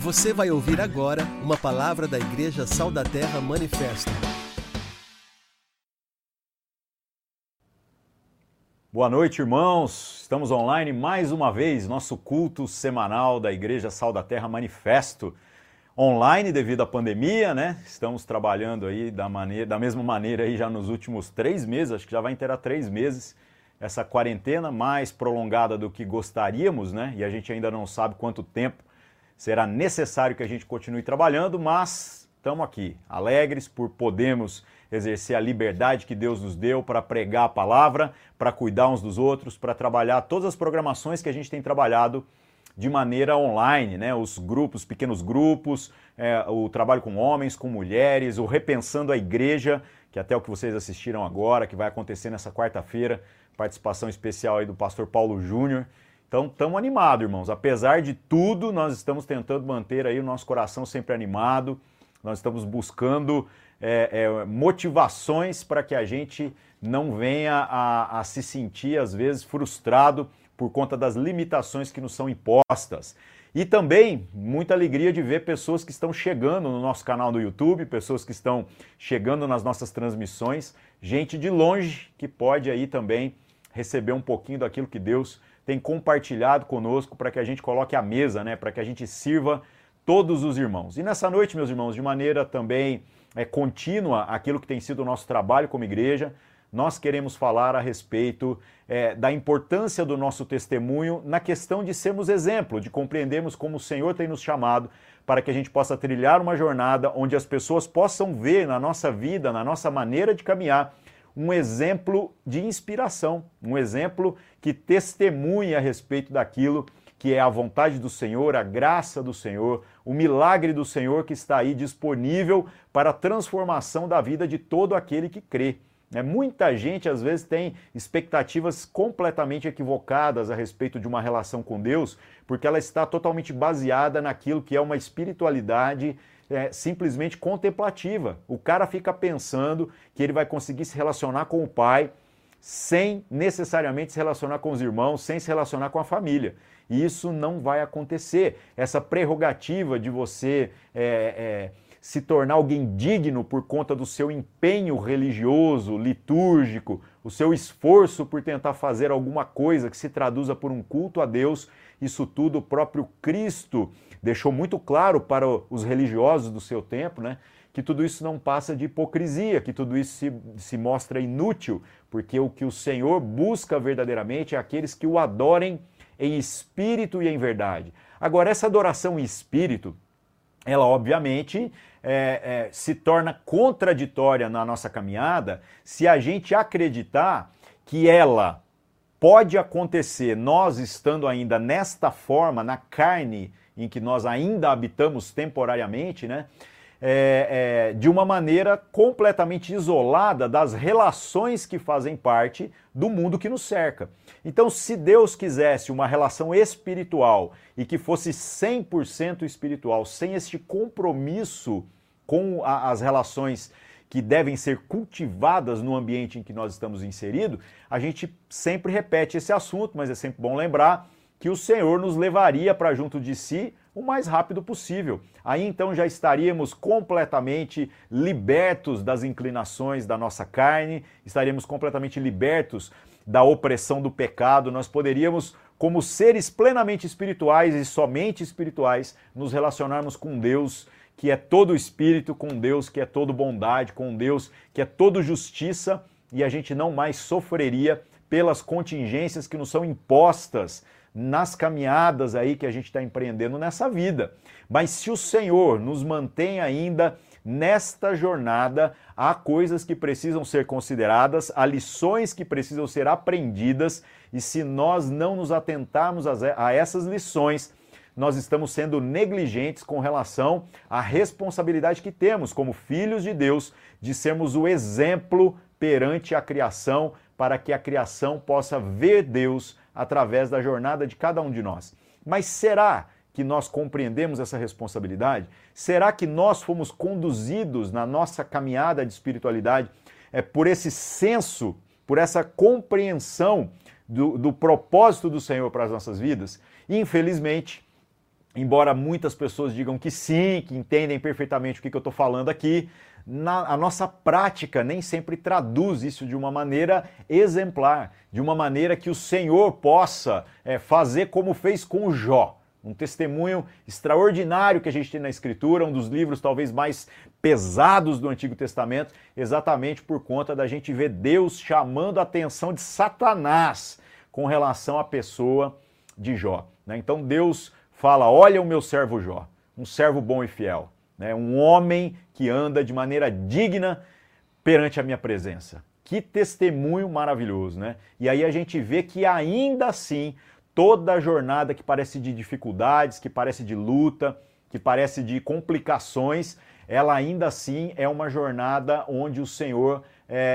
Você vai ouvir agora uma palavra da Igreja Sal da Terra Manifesto. Boa noite, irmãos. Estamos online mais uma vez, nosso culto semanal da Igreja Sal da Terra Manifesto. Online devido à pandemia, né? Estamos trabalhando aí da mesma maneira aí já nos últimos 3 meses, acho que já vai inteirar 3 meses, essa quarentena mais prolongada do que gostaríamos, né? E a gente ainda não sabe quanto tempo será necessário que a gente continue trabalhando, mas estamos aqui, alegres por podermos exercer a liberdade que Deus nos deu para pregar a palavra, para cuidar uns dos outros, para trabalhar todas as programações que a gente tem trabalhado de maneira online, né? Os grupos, pequenos grupos, o trabalho com homens, com mulheres, o Repensando a Igreja, que até o que vocês assistiram agora, que vai acontecer nessa quarta-feira, participação especial aí do pastor Paulo Júnior. Então, estamos animados, irmãos. Apesar de tudo, nós estamos tentando manter aí o nosso coração sempre animado. Nós estamos buscando motivações para que a gente não venha a se sentir, às vezes, frustrado por conta das limitações que nos são impostas. E também muita alegria de ver pessoas que estão chegando no nosso canal do YouTube, pessoas que estão chegando nas nossas transmissões, gente de longe que pode aí também receber um pouquinho daquilo que Deus tem compartilhado conosco para que a gente coloque à mesa, né? Para que a gente sirva todos os irmãos. E nessa noite, meus irmãos, de maneira também contínua, aquilo que tem sido o nosso trabalho como igreja, nós queremos falar a respeito da importância do nosso testemunho na questão de sermos exemplo, de compreendermos como o Senhor tem nos chamado para que a gente possa trilhar uma jornada onde as pessoas possam ver na nossa vida, na nossa maneira de caminhar, um exemplo de inspiração, um exemplo que testemunhe a respeito daquilo que é a vontade do Senhor, a graça do Senhor, o milagre do Senhor que está aí disponível para a transformação da vida de todo aquele que crê. Muita gente, às vezes, tem expectativas completamente equivocadas a respeito de uma relação com Deus, porque ela está totalmente baseada naquilo que é uma espiritualidade simplesmente contemplativa. O cara fica pensando que ele vai conseguir se relacionar com o Pai sem necessariamente se relacionar com os irmãos, sem se relacionar com a família. E isso não vai acontecer. Essa prerrogativa de você se tornar alguém digno por conta do seu empenho religioso, litúrgico, o seu esforço por tentar fazer alguma coisa que se traduza por um culto a Deus, isso tudo o próprio Cristo deixou muito claro para os religiosos do seu tempo, né? Que tudo isso não passa de hipocrisia, que tudo isso se mostra inútil, porque o que o Senhor busca verdadeiramente é aqueles que o adorem em espírito e em verdade. Agora, essa adoração em espírito, ela obviamente se torna contraditória na nossa caminhada se a gente acreditar que ela pode acontecer, nós estando ainda nesta forma, na carne em que nós ainda habitamos temporariamente, né? De uma maneira completamente isolada das relações que fazem parte do mundo que nos cerca. Então, se Deus quisesse uma relação espiritual e que fosse 100% espiritual, sem este compromisso com as relações que devem ser cultivadas no ambiente em que nós estamos inseridos, a gente sempre repete esse assunto, mas é sempre bom lembrar que o Senhor nos levaria para junto de si o mais rápido possível. Aí então já estaríamos completamente libertos das inclinações da nossa carne, estaríamos completamente libertos da opressão do pecado, nós poderíamos, como seres plenamente espirituais e somente espirituais, nos relacionarmos com Deus que é todo espírito, com Deus que é todo bondade, com Deus que é todo justiça, e a gente não mais sofreria pelas contingências que nos são impostas nas caminhadas aí que a gente está empreendendo nessa vida. Mas se o Senhor nos mantém ainda nesta jornada, há coisas que precisam ser consideradas, há lições que precisam ser aprendidas, e se nós não nos atentarmos a essas lições, nós estamos sendo negligentes com relação à responsabilidade que temos como filhos de Deus de sermos o exemplo perante a criação, para que a criação possa ver Deus através da jornada de cada um de nós. Mas será que nós compreendemos essa responsabilidade? Será que nós fomos conduzidos na nossa caminhada de espiritualidade por esse senso, por essa compreensão do propósito do Senhor para as nossas vidas? Infelizmente, embora muitas pessoas digam que sim, que entendem perfeitamente o que eu estou falando aqui, a nossa prática nem sempre traduz isso de uma maneira exemplar, de uma maneira que o Senhor possa fazer como fez com Jó. Um testemunho extraordinário que a gente tem na Escritura, um dos livros talvez mais pesados do Antigo Testamento, exatamente por conta da gente ver Deus chamando a atenção de Satanás com relação à pessoa de Jó. Então Deus fala, olha o meu servo Jó, um servo bom e fiel, um homem que anda de maneira digna perante a minha presença. Que testemunho maravilhoso, né? E aí a gente vê que ainda assim, toda a jornada que parece de dificuldades, que parece de luta, que parece de complicações, ela ainda assim é uma jornada onde o Senhor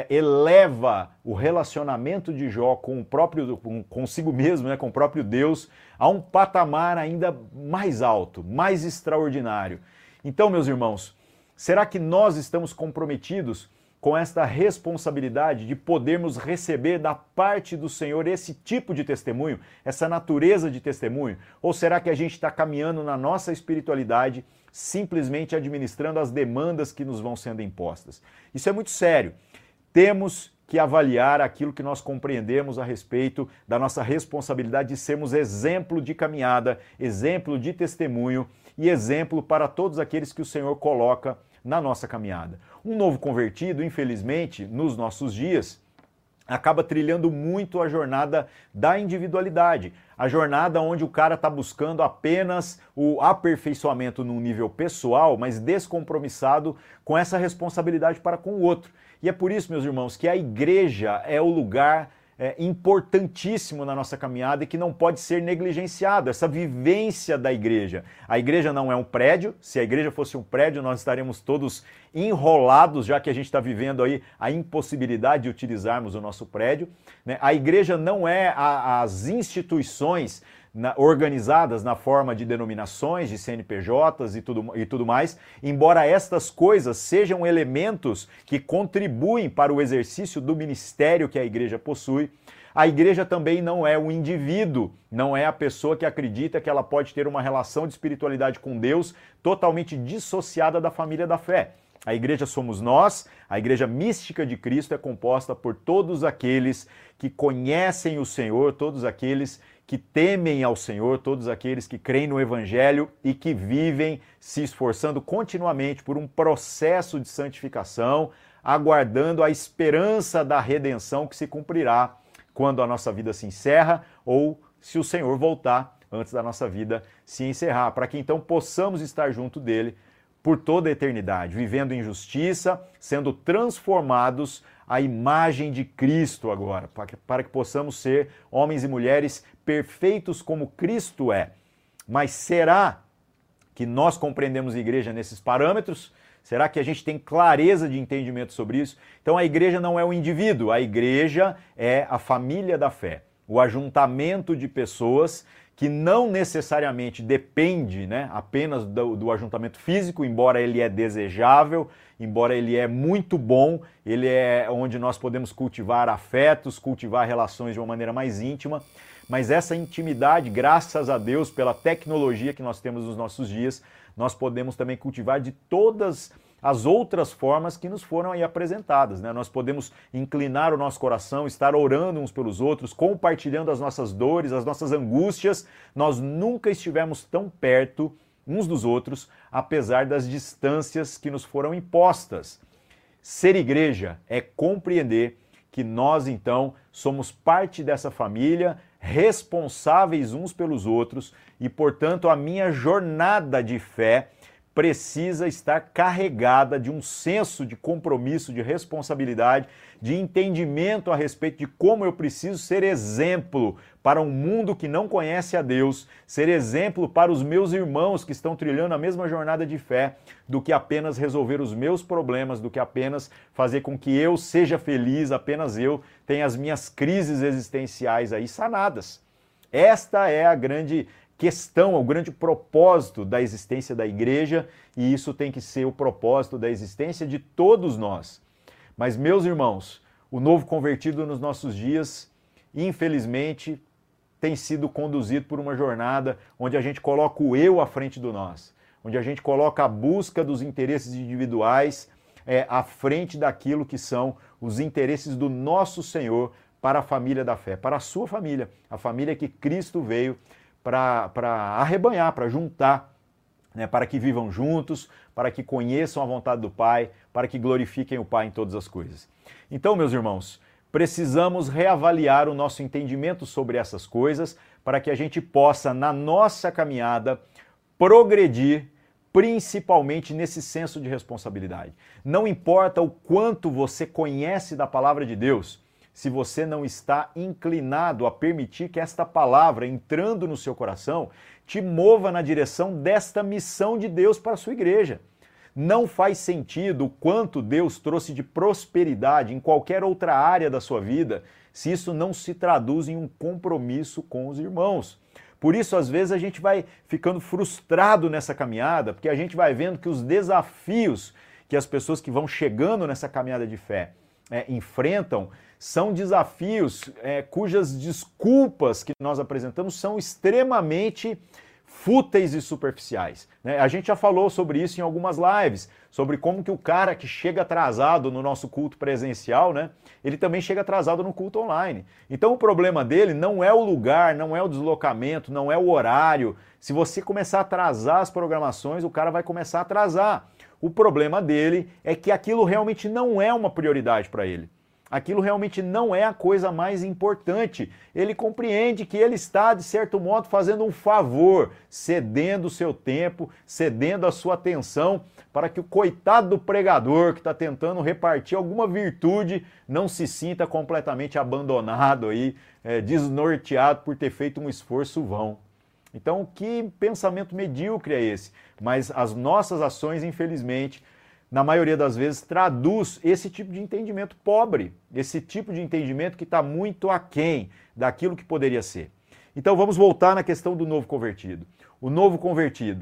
eleva o relacionamento de Jó com o próprio, consigo mesmo, com o próprio Deus, a um patamar ainda mais alto, mais extraordinário. Então, meus irmãos, será que nós estamos comprometidos com esta responsabilidade de podermos receber da parte do Senhor esse tipo de testemunho, essa natureza de testemunho? Ou será que a gente está caminhando na nossa espiritualidade simplesmente administrando as demandas que nos vão sendo impostas? Isso é muito sério. Temos que avaliar aquilo que nós compreendemos a respeito da nossa responsabilidade de sermos exemplo de caminhada, exemplo de testemunho e exemplo para todos aqueles que o Senhor coloca na nossa caminhada. Um novo convertido, infelizmente, nos nossos dias, acaba trilhando muito a jornada da individualidade, a jornada onde o cara está buscando apenas o aperfeiçoamento num nível pessoal, mas descompromissado com essa responsabilidade para com o outro. E é por isso, meus irmãos, que a igreja é o lugar importantíssimo na nossa caminhada e que não pode ser negligenciado, essa vivência da igreja. A igreja não é um prédio, se a igreja fosse um prédio nós estaremos todos enrolados, já que a gente está vivendo aí a impossibilidade de utilizarmos o nosso prédio. A igreja não é as instituições organizadas na forma de denominações, de CNPJs e tudo mais, embora estas coisas sejam elementos que contribuem para o exercício do ministério que a igreja possui, a igreja também não é o indivíduo, não é a pessoa que acredita que ela pode ter uma relação de espiritualidade com Deus totalmente dissociada da família da fé. A igreja somos nós, a igreja mística de Cristo é composta por todos aqueles que conhecem o Senhor, todos aqueles que temem ao Senhor, todos aqueles que creem no Evangelho e que vivem se esforçando continuamente por um processo de santificação, aguardando a esperança da redenção que se cumprirá quando a nossa vida se encerra ou se o Senhor voltar antes da nossa vida se encerrar, para que então possamos estar junto dele por toda a eternidade, vivendo em justiça, sendo transformados à imagem de Cristo agora, para que possamos ser homens e mulheres perfeitos como Cristo é. Mas será que nós compreendemos a igreja nesses parâmetros? Será que a gente tem clareza de entendimento sobre isso? Então a igreja não é o indivíduo, a igreja é a família da fé, o ajuntamento de pessoas que não necessariamente depende apenas do ajuntamento físico, embora ele é desejável, embora ele é muito bom, ele é onde nós podemos cultivar afetos, cultivar relações de uma maneira mais íntima, mas essa intimidade, graças a Deus, pela tecnologia que nós temos nos nossos dias, nós podemos também cultivar de todas as outras formas que nos foram aí apresentadas. Nós podemos inclinar o nosso coração, estar orando uns pelos outros, compartilhando as nossas dores, as nossas angústias. Nós nunca estivemos tão perto uns dos outros, apesar das distâncias que nos foram impostas. Ser igreja é compreender que nós, então, somos parte dessa família, responsáveis uns pelos outros e, portanto, a minha jornada de fé precisa estar carregada de um senso de compromisso, de responsabilidade, de entendimento a respeito de como eu preciso ser exemplo para um mundo que não conhece a Deus, ser exemplo para os meus irmãos que estão trilhando a mesma jornada de fé, do que apenas resolver os meus problemas, do que apenas fazer com que eu seja feliz, apenas eu tenha as minhas crises existenciais aí sanadas. Esta é a grande questão, o grande propósito da existência da igreja, e isso tem que ser o propósito da existência de todos nós. Mas, meus irmãos, o novo convertido nos nossos dias, infelizmente, tem sido conduzido por uma jornada onde a gente coloca o eu à frente do nós, onde a gente coloca a busca dos interesses individuais à frente daquilo que são os interesses do nosso Senhor para a família da fé, para a sua família, a família que Cristo veio para arrebanhar, para juntar, né, para que vivam juntos, para que conheçam a vontade do Pai, para que glorifiquem o Pai em todas as coisas. Então, meus irmãos, precisamos reavaliar o nosso entendimento sobre essas coisas para que a gente possa, na nossa caminhada, progredir, principalmente nesse senso de responsabilidade. Não importa o quanto você conhece da palavra de Deus, se você não está inclinado a permitir que esta palavra, entrando no seu coração, te mova na direção desta missão de Deus para a sua igreja. Não faz sentido o quanto Deus trouxe de prosperidade em qualquer outra área da sua vida, se isso não se traduz em um compromisso com os irmãos. Por isso, às vezes, a gente vai ficando frustrado nessa caminhada, porque a gente vai vendo que os desafios que as pessoas que vão chegando nessa caminhada de fé enfrentam são desafios cujas desculpas que nós apresentamos são extremamente fúteis e superficiais, né? A gente já falou sobre isso em algumas lives, sobre como que o cara que chega atrasado no nosso culto presencial, né, ele também chega atrasado no culto online. Então o problema dele não é o lugar, não é o deslocamento, não é o horário. Se você começar a atrasar as programações, o cara vai começar a atrasar. O problema dele é que aquilo realmente não é uma prioridade para ele. Aquilo realmente não é a coisa mais importante. Ele compreende que ele está, de certo modo, fazendo um favor, cedendo o seu tempo, cedendo a sua atenção, para que o coitado do pregador que está tentando repartir alguma virtude não se sinta completamente abandonado, aí, desnorteado por ter feito um esforço vão. Então, que pensamento medíocre é esse? Mas as nossas ações, infelizmente, na maioria das vezes, traduz esse tipo de entendimento pobre, esse tipo de entendimento que está muito aquém daquilo que poderia ser. Então vamos voltar na questão do novo convertido. O novo convertido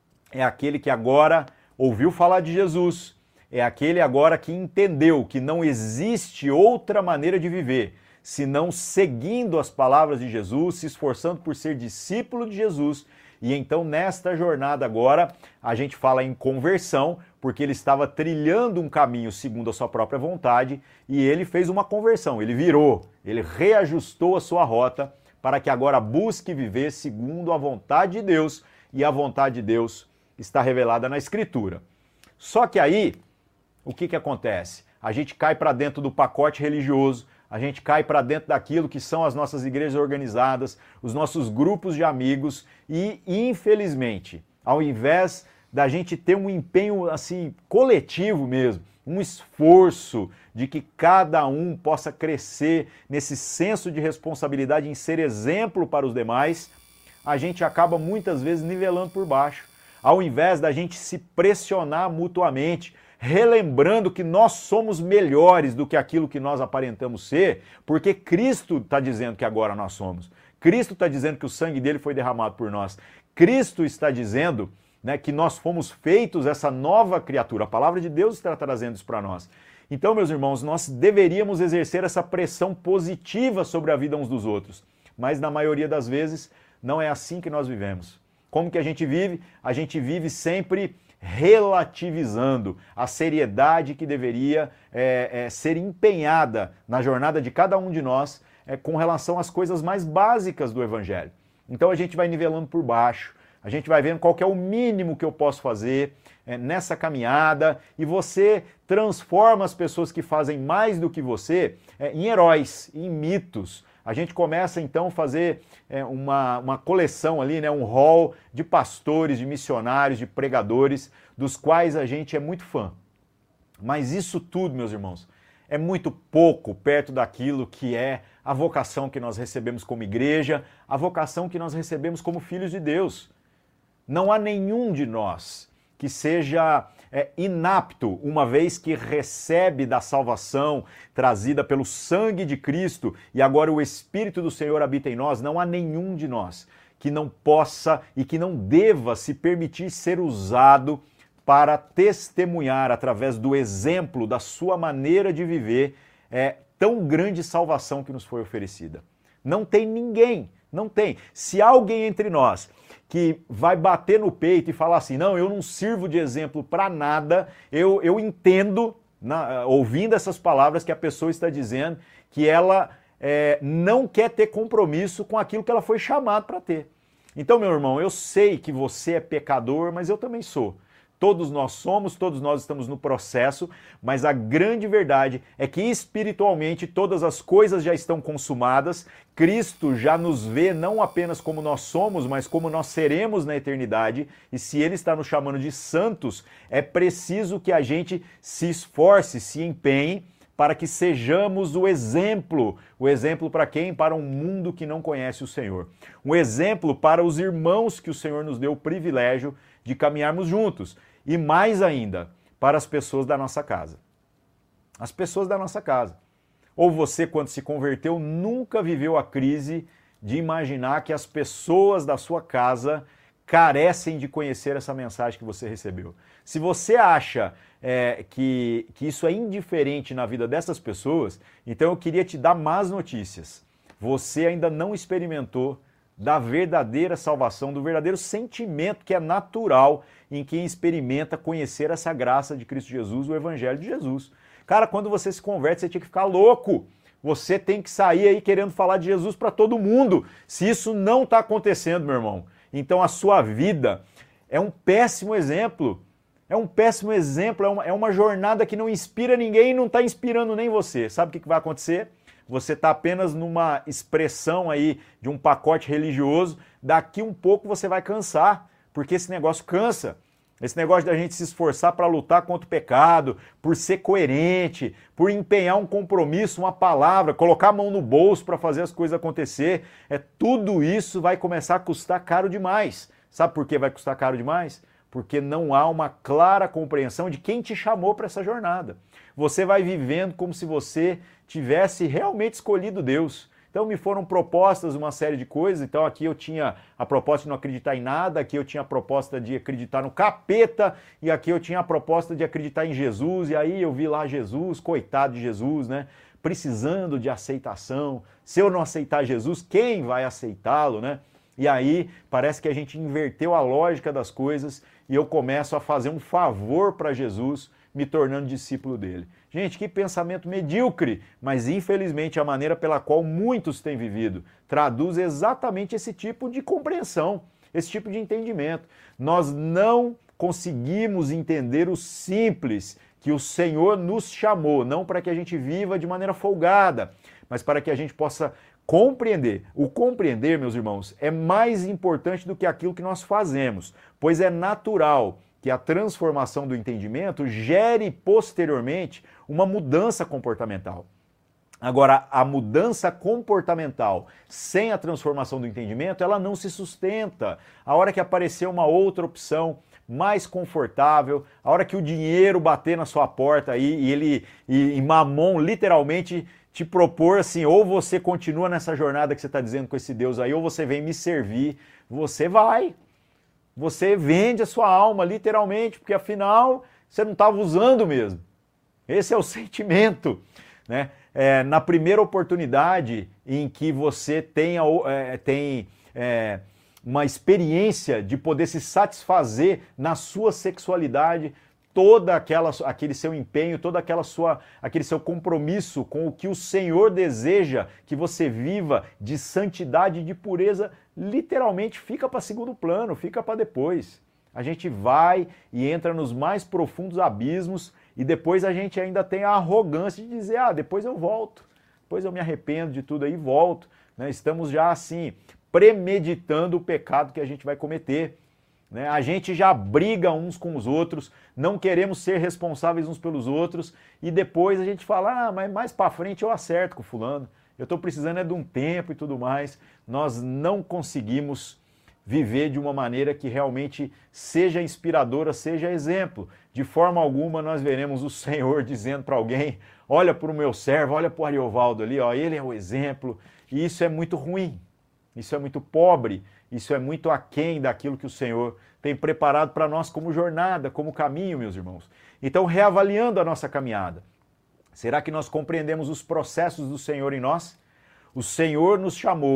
é aquele que agora ouviu falar de Jesus, é aquele agora que entendeu que não existe outra maneira de viver, senão seguindo as palavras de Jesus, se esforçando por ser discípulo de Jesus. E então, nesta jornada agora, a gente fala em conversão, porque ele estava trilhando um caminho segundo a sua própria vontade e ele fez uma conversão, ele virou, ele reajustou a sua rota para que agora busque viver segundo a vontade de Deus, e a vontade de Deus está revelada na Escritura. Só que aí, o que acontece? A gente cai para dentro do pacote religioso, a gente cai para dentro daquilo que são as nossas igrejas organizadas, os nossos grupos de amigos e, infelizmente, ao invés da gente ter um empenho assim coletivo mesmo, um esforço de que cada um possa crescer nesse senso de responsabilidade em ser exemplo para os demais, a gente acaba muitas vezes nivelando por baixo, ao invés da gente se pressionar mutuamente, relembrando que nós somos melhores do que aquilo que nós aparentamos ser, porque Cristo está dizendo que agora nós somos. Cristo está dizendo que o sangue dele foi derramado por nós. Cristo está dizendo, né, que nós fomos feitos essa nova criatura. A palavra de Deus está trazendo isso para nós. Então, meus irmãos, nós deveríamos exercer essa pressão positiva sobre a vida uns dos outros. Mas na maioria das vezes não é assim que nós vivemos. Como que a gente vive? A gente vive sempre relativizando a seriedade que deveria ser empenhada na jornada de cada um de nós com relação às coisas mais básicas do Evangelho. Então a gente vai nivelando por baixo, a gente vai vendo qual que é o mínimo que eu posso fazer nessa caminhada, e você transforma as pessoas que fazem mais do que você em heróis, em mitos. A gente começa então a fazer uma coleção ali, né, um hall de pastores, de missionários, de pregadores, dos quais a gente é muito fã. Mas isso tudo, meus irmãos, é muito pouco perto daquilo que é a vocação que nós recebemos como igreja, a vocação que nós recebemos como filhos de Deus. Não há nenhum de nós que seja inapto, uma vez que recebe da salvação trazida pelo sangue de Cristo e agora o Espírito do Senhor habita em nós, não há nenhum de nós que não possa e que não deva se permitir ser usado para testemunhar através do exemplo da sua maneira de viver tão grande salvação que nos foi oferecida. Não tem ninguém Não tem. Se há alguém entre nós que vai bater no peito e falar assim, não, eu não sirvo de exemplo para nada, eu entendo, ouvindo essas palavras que a pessoa está dizendo, que ela não quer ter compromisso com aquilo que ela foi chamada para ter. Então, meu irmão, eu sei que você é pecador, mas eu também sou. Todos nós somos, todos nós estamos no processo, mas a grande verdade é que espiritualmente todas as coisas já estão consumadas. Cristo já nos vê não apenas como nós somos, mas como nós seremos na eternidade. E se Ele está nos chamando de santos, é preciso que a gente se esforce, se empenhe para que sejamos o exemplo. O exemplo para quem? Para um mundo que não conhece o Senhor. Um exemplo para os irmãos que o Senhor nos deu o privilégio de caminharmos juntos. E mais ainda, para as pessoas da nossa casa. As pessoas da nossa casa. Ou você, quando se converteu, nunca viveu a crise de imaginar que as pessoas da sua casa carecem de conhecer essa mensagem que você recebeu. Se você acha que isso é indiferente na vida dessas pessoas, então eu queria te dar más notícias. Você ainda não experimentou da verdadeira salvação, do verdadeiro sentimento que é natural em quem experimenta conhecer essa graça de Cristo Jesus, o Evangelho de Jesus. Cara, quando você se converte, você tinha que ficar louco. Você tem que sair aí querendo falar de Jesus para todo mundo. Se isso não está acontecendo, meu irmão, então a sua vida é um péssimo exemplo. É um péssimo exemplo, é uma jornada que não inspira ninguém e não está inspirando nem você. Sabe o que vai acontecer? Você está apenas numa expressão aí de um pacote religioso, daqui um pouco você vai cansar, porque esse negócio cansa. Esse negócio da gente se esforçar para lutar contra o pecado, por ser coerente, por empenhar um compromisso, uma palavra, colocar a mão no bolso para fazer as coisas acontecer, tudo isso vai começar a custar caro demais. Sabe por que vai custar caro demais? Porque não há uma clara compreensão de quem te chamou para essa jornada. Você vai vivendo como se você tivesse realmente escolhido Deus. Então me foram propostas uma série de coisas, então aqui eu tinha a proposta de não acreditar em nada, aqui eu tinha a proposta de acreditar no capeta, e aqui eu tinha a proposta de acreditar em Jesus, e aí eu vi lá Jesus, coitado de Jesus, né? Precisando de aceitação. Se eu não aceitar Jesus, quem vai aceitá-lo, né? E aí parece que a gente inverteu a lógica das coisas e eu começo a fazer um favor para Jesus, me tornando discípulo dele. Gente, que pensamento medíocre, mas infelizmente a maneira pela qual muitos têm vivido traduz exatamente esse tipo de compreensão, esse tipo de entendimento. Nós não conseguimos entender o simples que o Senhor nos chamou, não para que a gente viva de maneira folgada, mas para que a gente possa compreender. O compreender, meus irmãos, é mais importante do que aquilo que nós fazemos, pois é natural que a transformação do entendimento gere posteriormente uma mudança comportamental. Agora, a mudança comportamental sem a transformação do entendimento, ela não se sustenta. A hora que aparecer uma outra opção mais confortável, a hora que o dinheiro bater na sua porta aí e Mamon literalmente te propor assim, ou você continua nessa jornada que você está dizendo com esse Deus aí, ou você vem me servir, você vai. Você vende a sua alma, literalmente, porque afinal você não estava usando mesmo. Esse é o sentimento, né? Na primeira oportunidade em que você tem uma experiência de poder se satisfazer na sua sexualidade, aquele seu empenho, aquele seu compromisso com o que o Senhor deseja que você viva de santidade e de pureza, literalmente fica para segundo plano, fica para depois. A gente vai e entra nos mais profundos abismos e depois a gente ainda tem a arrogância de dizer, depois eu volto, depois eu me arrependo de tudo aí e volto. Né? Estamos já assim, premeditando o pecado que a gente vai cometer. Né? A gente já briga uns com os outros, não queremos ser responsáveis uns pelos outros e depois a gente fala, mas mais para frente eu acerto com fulano, eu estou precisando de um tempo e tudo mais. Nós não conseguimos viver de uma maneira que realmente seja inspiradora, seja exemplo. De forma alguma nós veremos o Senhor dizendo para alguém, olha para o meu servo, olha para o Ariovaldo ali, ele é o exemplo. E isso é muito ruim, isso é muito pobre, isso é muito aquém daquilo que o Senhor tem preparado para nós como jornada, como caminho, meus irmãos. Então, reavaliando a nossa caminhada, será que nós compreendemos os processos do Senhor em nós? O Senhor nos chamou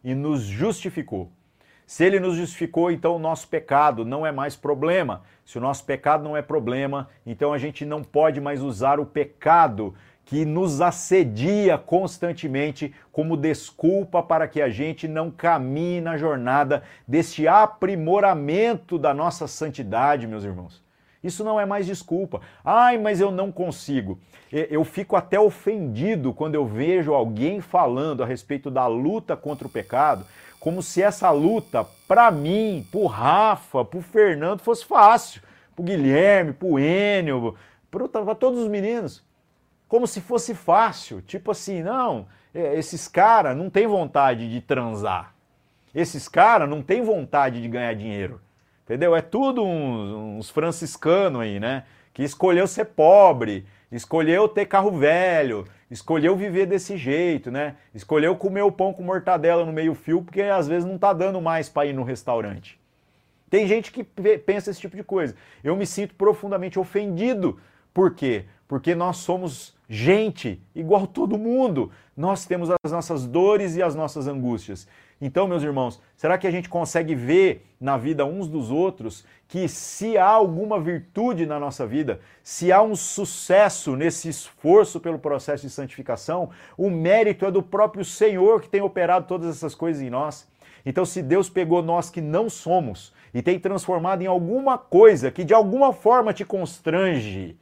e nos justificou. Se ele nos justificou, então o nosso pecado não é mais problema. Se o nosso pecado não é problema, então a gente não pode mais usar o pecado que nos assedia constantemente como desculpa para que a gente não caminhe na jornada deste aprimoramento da nossa santidade, meus irmãos. Isso não é mais desculpa. Ai, mas eu não consigo. Eu fico até ofendido quando eu vejo alguém falando a respeito da luta contra o pecado, como se essa luta, para mim, pro Rafa, pro Fernando, fosse fácil. Pro Guilherme, pro Enio, para todos os meninos. Como se fosse fácil. Tipo assim, não, esses caras não têm vontade de transar. Esses caras não têm vontade de ganhar dinheiro. Entendeu? É tudo uns franciscanos aí, né? Que escolheu ser pobre, escolheu ter carro velho, escolheu viver desse jeito, né? Escolheu comer o pão com mortadela no meio-fio porque às vezes não tá dando mais para ir no restaurante. Tem gente que pensa esse tipo de coisa. Eu me sinto profundamente ofendido. Por quê? Porque nós somos gente igual todo mundo. Nós temos as nossas dores e as nossas angústias. Então, meus irmãos, será que a gente consegue ver na vida uns dos outros que se há alguma virtude na nossa vida, se há um sucesso nesse esforço pelo processo de santificação, o mérito é do próprio Senhor que tem operado todas essas coisas em nós? Então, se Deus pegou nós que não somos e tem transformado em alguma coisa que de alguma forma te constrange,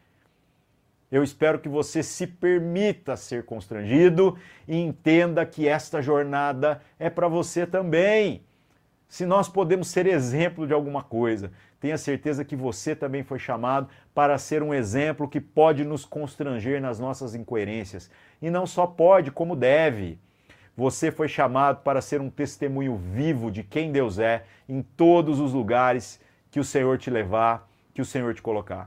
eu espero que você se permita ser constrangido e entenda que esta jornada é para você também. Se nós podemos ser exemplo de alguma coisa, tenha certeza que você também foi chamado para ser um exemplo que pode nos constranger nas nossas incoerências. E não só pode, como deve. Você foi chamado para ser um testemunho vivo de quem Deus é em todos os lugares que o Senhor te levar, que o Senhor te colocar.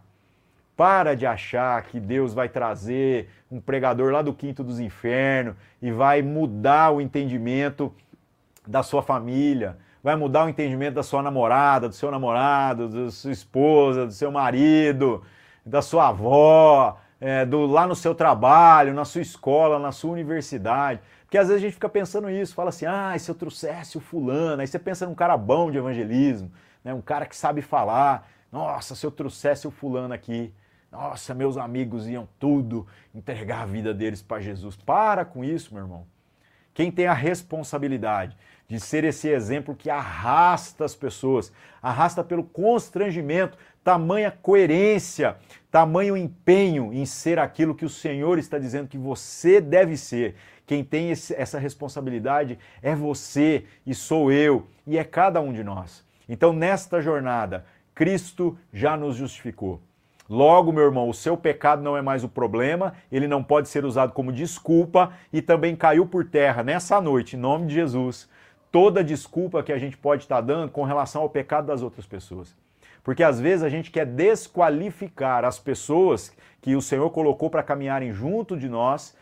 Para de achar que Deus vai trazer um pregador lá do quinto dos infernos e vai mudar o entendimento da sua família, vai mudar o entendimento da sua namorada, do seu namorado, da sua esposa, do seu marido, da sua avó, lá no seu trabalho, na sua escola, na sua universidade. Porque às vezes a gente fica pensando isso, fala assim, se eu trouxesse o fulano, aí você pensa num cara bom de evangelismo, né? Um cara que sabe falar, nossa, se eu trouxesse o fulano aqui, nossa, meus amigos iam tudo entregar a vida deles para Jesus. Para com isso, meu irmão. Quem tem a responsabilidade de ser esse exemplo que arrasta as pessoas, arrasta pelo constrangimento, tamanha coerência, tamanho empenho em ser aquilo que o Senhor está dizendo que você deve ser. Quem tem essa responsabilidade é você e sou eu e é cada um de nós. Então, nesta jornada, Cristo já nos justificou. Logo, meu irmão, o seu pecado não é mais o problema, ele não pode ser usado como desculpa e também caiu por terra nessa noite, em nome de Jesus, toda desculpa que a gente pode estar dando com relação ao pecado das outras pessoas. Porque às vezes a gente quer desqualificar as pessoas que o Senhor colocou para caminharem junto de nós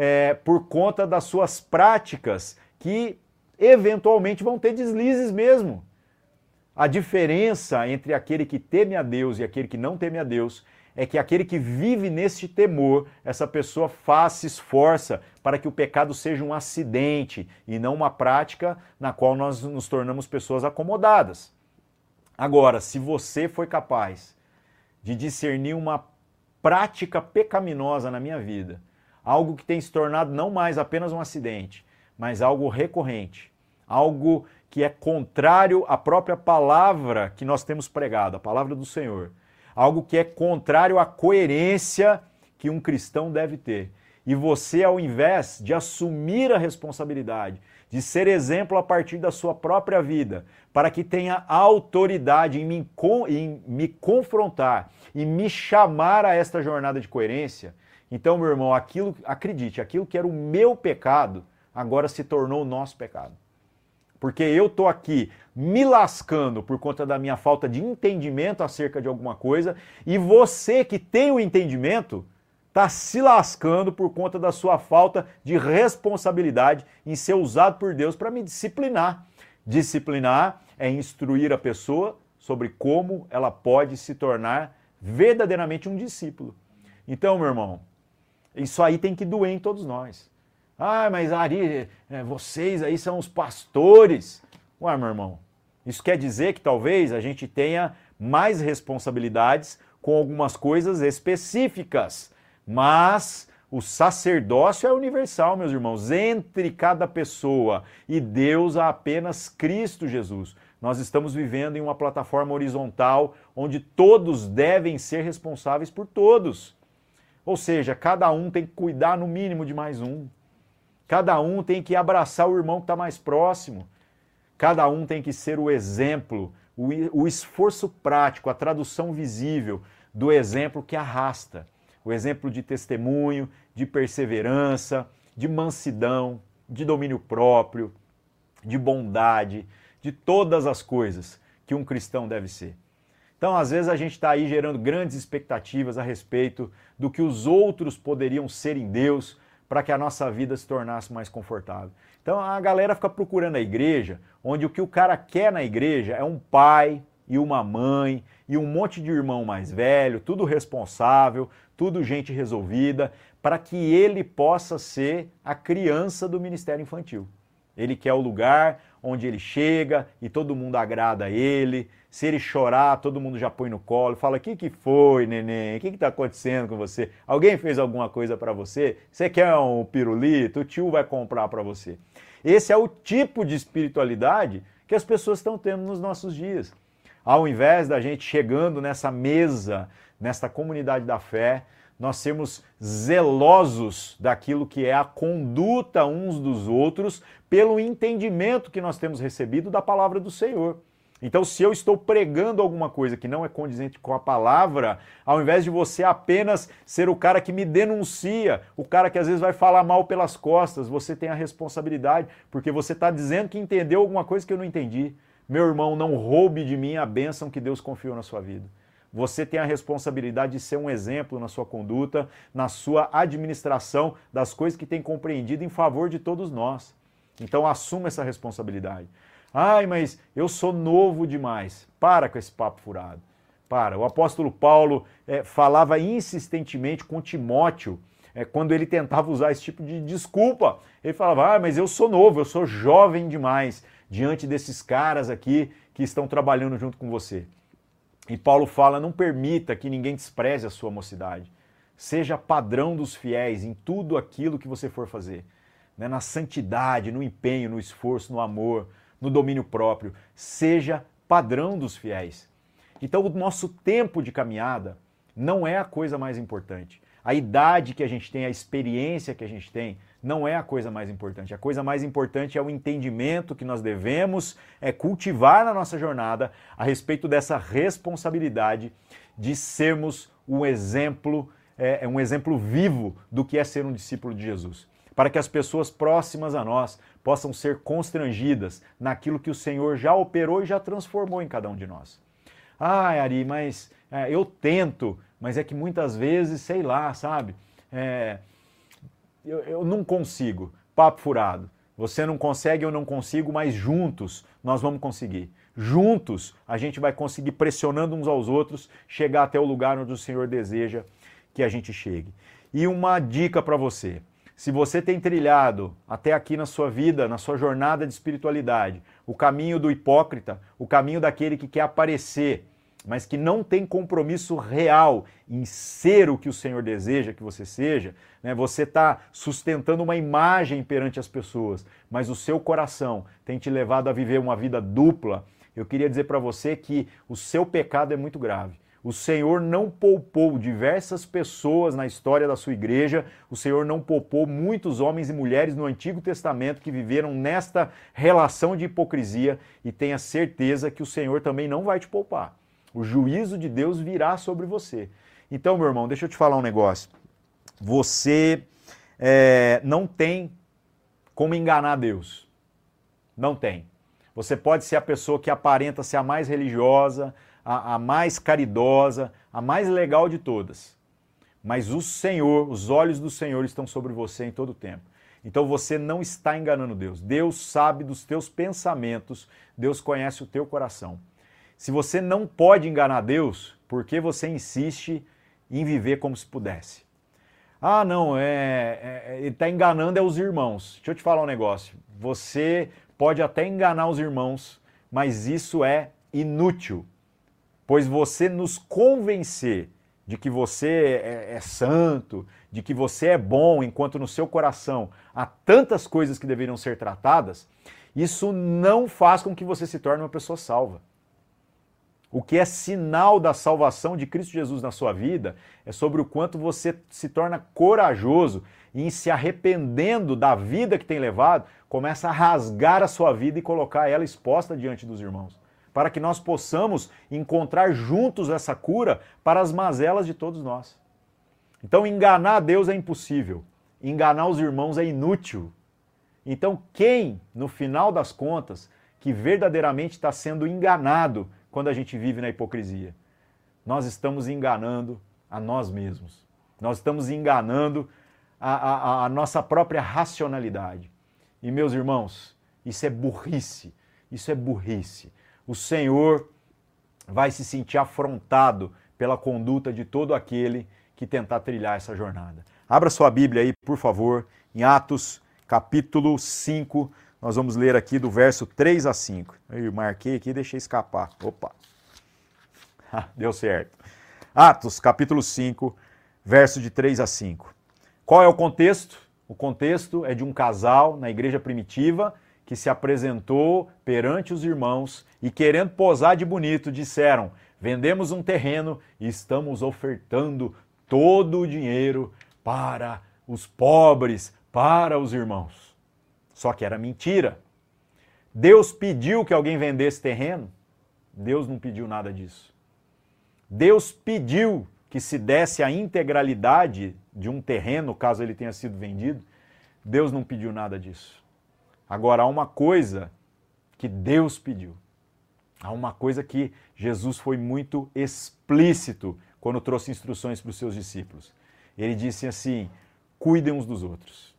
por conta das suas práticas que eventualmente vão ter deslizes mesmo. A diferença entre aquele que teme a Deus e aquele que não teme a Deus é que aquele que vive neste temor, essa pessoa se esforça para que o pecado seja um acidente e não uma prática na qual nós nos tornamos pessoas acomodadas. Agora, se você foi capaz de discernir uma prática pecaminosa na minha vida, algo que tem se tornado não mais apenas um acidente, mas algo recorrente, algo que é contrário à própria palavra que nós temos pregado, a palavra do Senhor. Algo que é contrário à coerência que um cristão deve ter. E você, ao invés de assumir a responsabilidade, de ser exemplo a partir da sua própria vida, para que tenha autoridade em me confrontar e me chamar a esta jornada de coerência, então, meu irmão, acredite, aquilo que era o meu pecado, agora se tornou o nosso pecado. Porque eu estou aqui me lascando por conta da minha falta de entendimento acerca de alguma coisa, e você que tem o entendimento está se lascando por conta da sua falta de responsabilidade em ser usado por Deus para me disciplinar. Disciplinar é instruir a pessoa sobre como ela pode se tornar verdadeiramente um discípulo. Então, meu irmão, isso aí tem que doer em todos nós. Ah, mas Ari, vocês aí são os pastores. Ué, meu irmão, isso quer dizer que talvez a gente tenha mais responsabilidades com algumas coisas específicas, mas o sacerdócio é universal, meus irmãos, entre cada pessoa e Deus há apenas Cristo Jesus. Nós estamos vivendo em uma plataforma horizontal onde todos devem ser responsáveis por todos. Ou seja, cada um tem que cuidar no mínimo de mais um. Cada um tem que abraçar o irmão que está mais próximo. Cada um tem que ser o exemplo, o esforço prático, a tradução visível do exemplo que arrasta. O exemplo de testemunho, de perseverança, de mansidão, de domínio próprio, de bondade, de todas as coisas que um cristão deve ser. Então, às vezes, a gente está aí gerando grandes expectativas a respeito do que os outros poderiam ser em Deus para que a nossa vida se tornasse mais confortável. Então, a galera fica procurando a igreja, onde o que o cara quer na igreja é um pai e uma mãe e um monte de irmão mais velho, tudo responsável, tudo gente resolvida, para que ele possa ser a criança do ministério infantil. Ele quer o lugar onde ele chega e todo mundo agrada a ele. Se ele chorar, todo mundo já põe no colo, fala: o que foi, neném? O que está acontecendo com você? Alguém fez alguma coisa para você? Você quer um pirulito? O tio vai comprar para você. Esse é o tipo de espiritualidade que as pessoas estão tendo nos nossos dias. Ao invés da gente chegando nessa mesa, nesta comunidade da fé, nós sermos zelosos daquilo que é a conduta uns dos outros pelo entendimento que nós temos recebido da palavra do Senhor. Então, se eu estou pregando alguma coisa que não é condizente com a palavra, ao invés de você apenas ser o cara que me denuncia, o cara que às vezes vai falar mal pelas costas, você tem a responsabilidade, porque você está dizendo que entendeu alguma coisa que eu não entendi. Meu irmão, não roube de mim a bênção que Deus confiou na sua vida. Você tem a responsabilidade de ser um exemplo na sua conduta, na sua administração das coisas que tem compreendido em favor de todos nós. Então assuma essa responsabilidade. Ai, mas eu sou novo demais. Para com esse papo furado. Para. O apóstolo Paulo falava insistentemente com Timóteo, quando ele tentava usar esse tipo de desculpa. Ele falava: mas eu sou novo, eu sou jovem demais diante desses caras aqui que estão trabalhando junto com você. E Paulo fala: não permita que ninguém despreze a sua mocidade. Seja padrão dos fiéis em tudo aquilo que você for fazer. Na santidade, no empenho, no esforço, no amor, no domínio próprio. Seja padrão dos fiéis. Então, o nosso tempo de caminhada não é a coisa mais importante. A idade que a gente tem, a experiência que a gente tem, não é a coisa mais importante. A coisa mais importante é o entendimento que nós devemos cultivar na nossa jornada a respeito dessa responsabilidade de sermos um exemplo vivo do que é ser um discípulo de Jesus. Para que as pessoas próximas a nós possam ser constrangidas naquilo que o Senhor já operou e já transformou em cada um de nós. Ah, Ari, mas eu tento, mas é que muitas vezes, sei lá, sabe, eu não consigo. Papo furado. Você não consegue, eu não consigo, mas juntos nós vamos conseguir. Juntos a gente vai conseguir, pressionando uns aos outros, chegar até o lugar onde o Senhor deseja que a gente chegue. E uma dica para você. Se você tem trilhado até aqui na sua vida, na sua jornada de espiritualidade, o caminho do hipócrita, o caminho daquele que quer aparecer, mas que não tem compromisso real em ser o que o Senhor deseja que você seja, você está sustentando uma imagem perante as pessoas, mas o seu coração tem te levado a viver uma vida dupla. Eu queria dizer para você que o seu pecado é muito grave. O Senhor não poupou diversas pessoas na história da sua igreja, o Senhor não poupou muitos homens e mulheres no Antigo Testamento que viveram nesta relação de hipocrisia, e tenha certeza que o Senhor também não vai te poupar. O juízo de Deus virá sobre você. Então, meu irmão, deixa eu te falar um negócio. Você não tem como enganar Deus. Não tem. Você pode ser a pessoa que aparenta ser a mais religiosa, a mais caridosa, a mais legal de todas. Mas o Senhor, os olhos do Senhor estão sobre você em todo o tempo. Então você não está enganando Deus. Deus sabe dos teus pensamentos, Deus conhece o teu coração. Se você não pode enganar Deus, por que você insiste em viver como se pudesse? Ah, não, ele está enganando os irmãos. Deixa eu te falar um negócio. Você pode até enganar os irmãos, mas isso é inútil, pois você nos convencer de que você é santo, de que você é bom, enquanto no seu coração há tantas coisas que deveriam ser tratadas, isso não faz com que você se torne uma pessoa salva. O que é sinal da salvação de Cristo Jesus na sua vida é sobre o quanto você se torna corajoso e, em se arrependendo da vida que tem levado, começa a rasgar a sua vida e colocar ela exposta diante dos irmãos, para que nós possamos encontrar juntos essa cura para as mazelas de todos nós. Então, enganar a Deus é impossível, enganar os irmãos é inútil. Então, quem, no final das contas, que verdadeiramente está sendo enganado quando a gente vive na hipocrisia? Nós estamos enganando a nós mesmos. Nós estamos enganando a nossa própria racionalidade. E, meus irmãos, isso é burrice. Isso é burrice. O Senhor vai se sentir afrontado pela conduta de todo aquele que tentar trilhar essa jornada. Abra sua Bíblia aí, por favor, em Atos, capítulo 5. Nós vamos ler aqui do verso 3 a 5. Eu marquei aqui e deixei escapar. Opa! Deu certo. Atos, capítulo 5, verso de 3 a 5. Qual é o contexto? O contexto é de um casal na igreja primitiva que se apresentou perante os irmãos e, querendo posar de bonito, disseram: vendemos um terreno e estamos ofertando todo o dinheiro para os pobres, para os irmãos. Só que era mentira. Deus pediu que alguém vendesse terreno? Deus não pediu nada disso. Deus pediu que se desse a integralidade de um terreno, caso ele tenha sido vendido? Deus não pediu nada disso. Agora, há uma coisa que Deus pediu. Há uma coisa que Jesus foi muito explícito quando trouxe instruções para os seus discípulos. Ele disse assim: cuidem uns dos outros.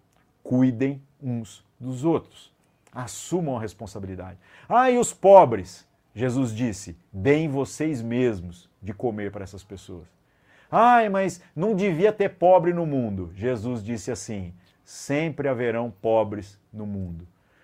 Cuidem uns dos outros. Assumam a responsabilidade. Ah, e os pobres? Jesus disse: deem vocês mesmos de comer para essas pessoas. Ai, mas não devia ter pobre no mundo. Jesus disse assim: sempre haverão pobres no mundo.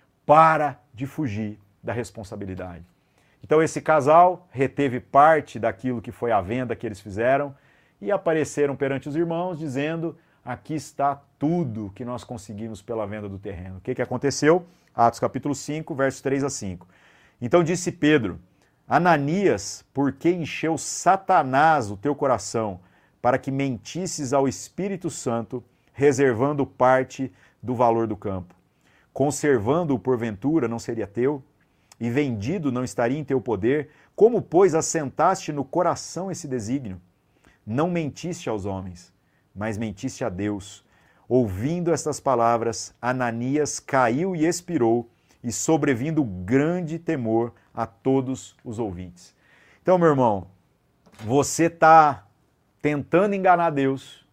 Para de fugir da responsabilidade. Então esse casal reteve parte daquilo que foi a venda que eles fizeram e apareceram perante os irmãos dizendo: aqui está tudo que nós conseguimos pela venda do terreno. O que aconteceu? Atos capítulo 5, versos 3 a 5. Então disse Pedro: Ananias, por que encheu Satanás o teu coração para que mentisses ao Espírito Santo, reservando parte do valor do campo? Conservando-o porventura não seria teu? E vendido não estaria em teu poder? Como, pois, assentaste no coração esse desígnio? Não mentiste aos homens, mas mentiste a Deus. Ouvindo estas palavras, Ananias caiu e expirou, e sobrevindo grande temor a todos os ouvintes. Então, meu irmão, você está tentando enganar Deus,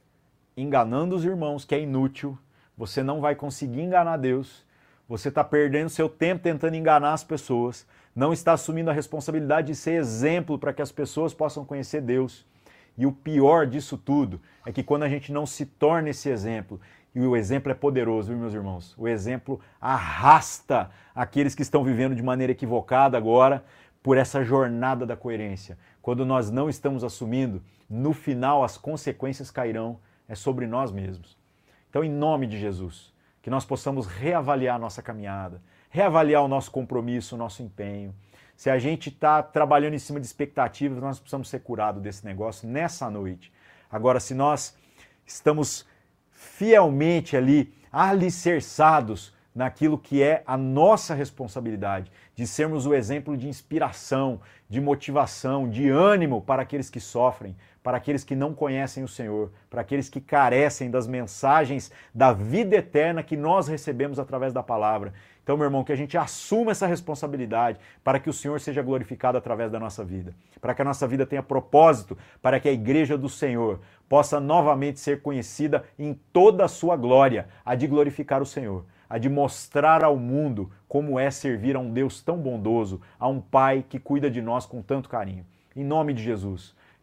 enganando os irmãos, que é inútil, você não vai conseguir enganar Deus, você está perdendo seu tempo tentando enganar as pessoas, não está assumindo a responsabilidade de ser exemplo para que as pessoas possam conhecer Deus. E o pior disso tudo é que quando a gente não se torna esse exemplo, e o exemplo é poderoso, viu, meus irmãos? O exemplo arrasta aqueles que estão vivendo de maneira equivocada agora por essa jornada da coerência. Quando nós não estamos assumindo, no final as consequências cairão sobre nós mesmos. Então, em nome de Jesus, que nós possamos reavaliar a nossa caminhada, reavaliar o nosso compromisso, o nosso empenho. Se a gente está trabalhando em cima de expectativas, nós precisamos ser curados desse negócio nessa noite. Agora, se nós estamos fielmente ali, alicerçados naquilo que é a nossa responsabilidade, de sermos o exemplo de inspiração, de motivação, de ânimo para aqueles que sofrem, para aqueles que não conhecem o Senhor, para aqueles que carecem das mensagens da vida eterna que nós recebemos através da palavra. Então, meu irmão, que a gente assuma essa responsabilidade para que o Senhor seja glorificado através da nossa vida, para que a nossa vida tenha propósito, para que a igreja do Senhor possa novamente ser conhecida em toda a sua glória, a de glorificar o Senhor, a de mostrar ao mundo como é servir a um Deus tão bondoso, a um Pai que cuida de nós com tanto carinho. Em nome de Jesus,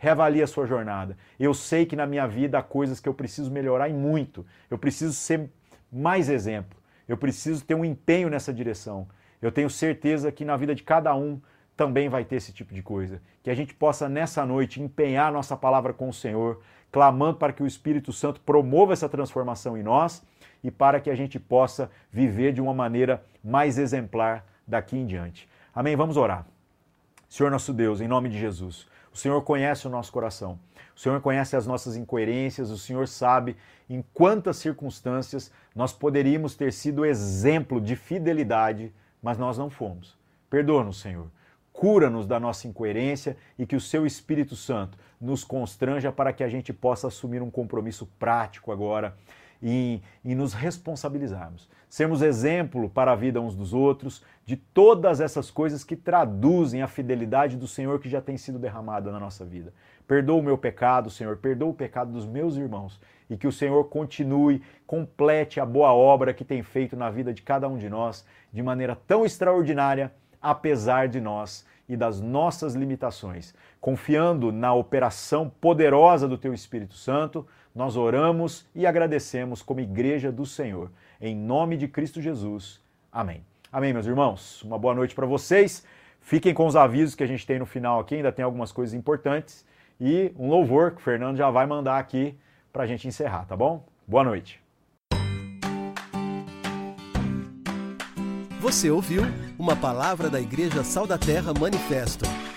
reavalie a sua jornada. Eu sei que na minha vida há coisas que eu preciso melhorar e muito. Eu preciso ser mais exemplo. Eu preciso ter um empenho nessa direção. Eu tenho certeza que na vida de cada um também vai ter esse tipo de coisa. Que a gente possa nessa noite empenhar a nossa palavra com o Senhor, clamando para que o Espírito Santo promova essa transformação em nós e para que a gente possa viver de uma maneira mais exemplar daqui em diante. Amém? Vamos orar. Senhor nosso Deus, em nome de Jesus, o Senhor conhece o nosso coração, o Senhor conhece as nossas incoerências, o Senhor sabe em quantas circunstâncias nós poderíamos ter sido exemplo de fidelidade, mas nós não fomos. Perdoa-nos, Senhor. Cura-nos da nossa incoerência e que o Seu Espírito Santo nos constranja para que a gente possa assumir um compromisso prático agora e nos responsabilizarmos. Sermos exemplo para a vida uns dos outros, de todas essas coisas que traduzem a fidelidade do Senhor que já tem sido derramada na nossa vida. Perdoa o meu pecado, Senhor, perdoa o pecado dos meus irmãos e que o Senhor continue, complete a boa obra que tem feito na vida de cada um de nós de maneira tão extraordinária, apesar de nós e das nossas limitações. Confiando na operação poderosa do Teu Espírito Santo, nós oramos e agradecemos como Igreja do Senhor. Em nome de Cristo Jesus. Amém. Amém, meus irmãos. Uma boa noite para vocês. Fiquem com os avisos que a gente tem no final aqui, ainda tem algumas coisas importantes. E um louvor que o Fernando já vai mandar aqui para a gente encerrar, tá bom? Boa noite. Você ouviu uma palavra da Igreja Sal da Terra Manifesto.